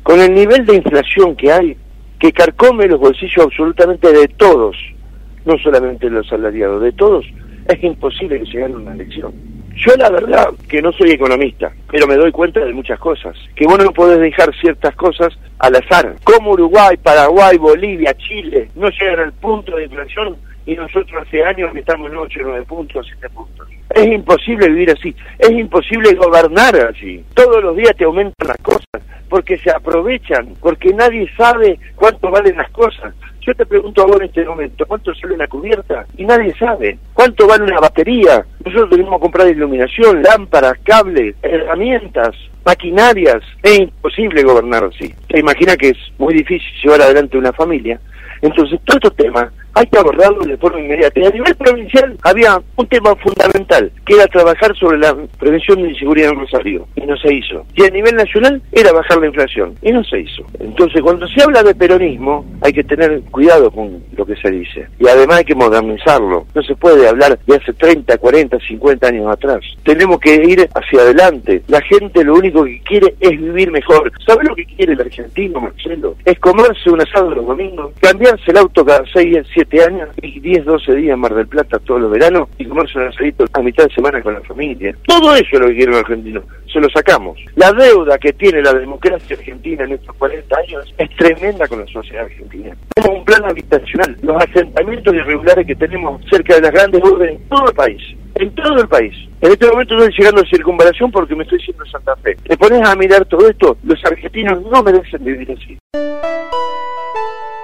con el nivel de inflación que hay, que carcome los bolsillos absolutamente de todos, no solamente de los asalariados, de todos, es imposible que se gane una elección. Yo la verdad que no soy economista, pero me doy cuenta de muchas cosas, que vos no podés dejar ciertas cosas al azar. Como Uruguay, Paraguay, Bolivia, Chile no llegan al punto de inflación y nosotros hace años que estamos en 8, 9 puntos, 7 puntos. Es imposible vivir así, es imposible gobernar así. Todos los días te aumentan las cosas, porque se aprovechan, porque nadie sabe cuánto valen las cosas. Yo te pregunto a vos en este momento, ¿cuánto sale una cubierta? Y nadie sabe. ¿Cuánto vale una batería? Nosotros tenemos que comprar iluminación, lámparas, cables, herramientas, maquinarias. Es imposible gobernar así. Se imagina que es muy difícil llevar adelante una familia. Entonces, todos estos temas hay que abordarlos de forma inmediata. Y a nivel provincial había un tema fundamental, que era trabajar sobre la prevención de inseguridad en Rosario, y no se hizo. Y a nivel nacional era bajar la inflación, y no se hizo. Entonces, cuando se habla de peronismo, hay que tener cuidado con lo que se dice. Y además hay que modernizarlo. No se puede hablar de hace 30, 40, 50 años atrás. Tenemos que ir hacia adelante. La gente lo único que quiere es vivir mejor. ¿Sabe lo que quiere el argentino, Marcelo? Es comerse un asado los domingos, cambiarse el auto cada 6, 7 años y 10, 12 días en Mar del Plata todos los veranos y comerse un asadito a mitad de semana con la familia. Todo eso es lo que quiere el argentino. Se lo sacamos. La deuda que tiene la democracia argentina en estos 40 años es tremenda con la sociedad argentina. Tenemos un plan habitacional. Los asentamientos irregulares que tenemos cerca de las grandes urbes en todo el país. En todo el país. En este momento estoy llegando a Circunvalación porque me estoy yendo a Santa Fe. Te pones a mirar todo esto, los argentinos no merecen vivir así.